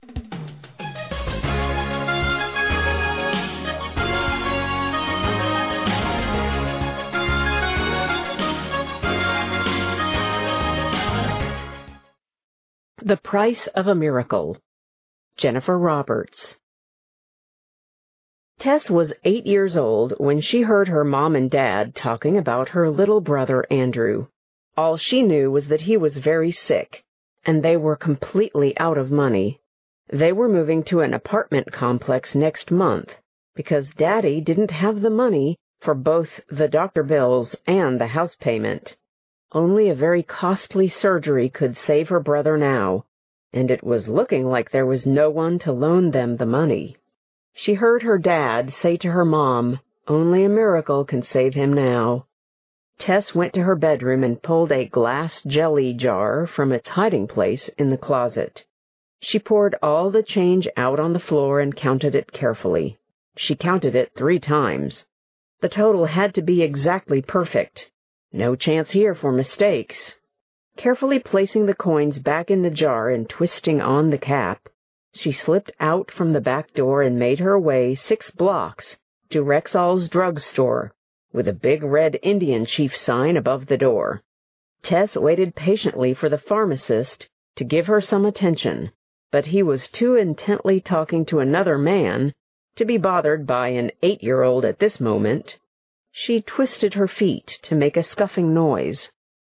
The Price of a Miracle. Jennifer Roberts. Tess was 8 years old when she heard her mom and dad talking about her little brother Andrew. All she knew was that he was very sick, and they were completely out of money. They were moving to an apartment complex next month because Daddy didn't have the money for both the doctor bills and the house payment. Only a very costly surgery could save her brother now, and it was looking like there was no one to loan them the money. She heard her dad say to her mom, "Only a miracle can save him now." Tess went to her bedroom and pulled a glass jelly jar from its hiding place in the closet. She poured all the change out on the floor and counted it carefully. She counted it 3 times. The total had to be exactly perfect. No chance here for mistakes. Carefully placing the coins back in the jar and twisting on the cap, she slipped out from the back door and made her way 6 blocks to Rexall's drugstore, with a big red Indian chief sign above the door. Tess waited patiently for the pharmacist to give her some attention, but he was too intently talking to another man to be bothered by an 8-year-old at this moment. She twisted her feet to make a scuffing noise.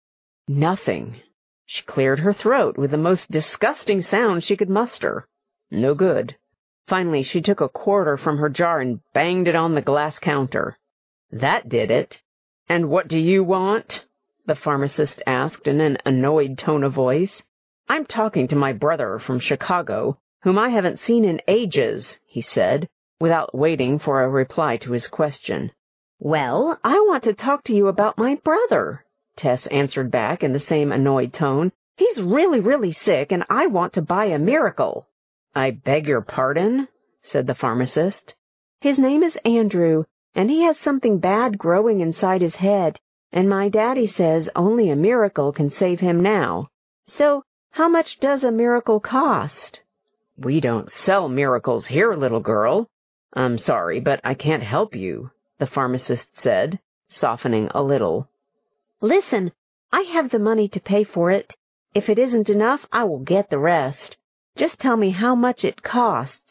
Nothing. She cleared her throat with the most disgusting sound she could muster. No good. Finally, she took a quarter from her jar and banged it on the glass counter. That did it. "And what do you want?" the pharmacist asked in an annoyed tone of voice. "I'm talking to my brother from Chicago, whom I haven't seen in ages," he said, without waiting for a reply to his question. "Well, I want to talk to you about my brother," Tess answered back in the same annoyed tone. "He's really, really sick, and I want to buy a miracle." "I beg your pardon?" said the pharmacist. "His name is Andrew, and he has something bad growing inside his head, and my daddy says only a miracle can save him now. So, how much does a miracle cost?" "We don't sell miracles here, little girl. I'm sorry, but I can't help you," the pharmacist said, softening a little. "Listen, I have the money to pay for it. If it isn't enough, I will get the rest. Just tell me how much it costs,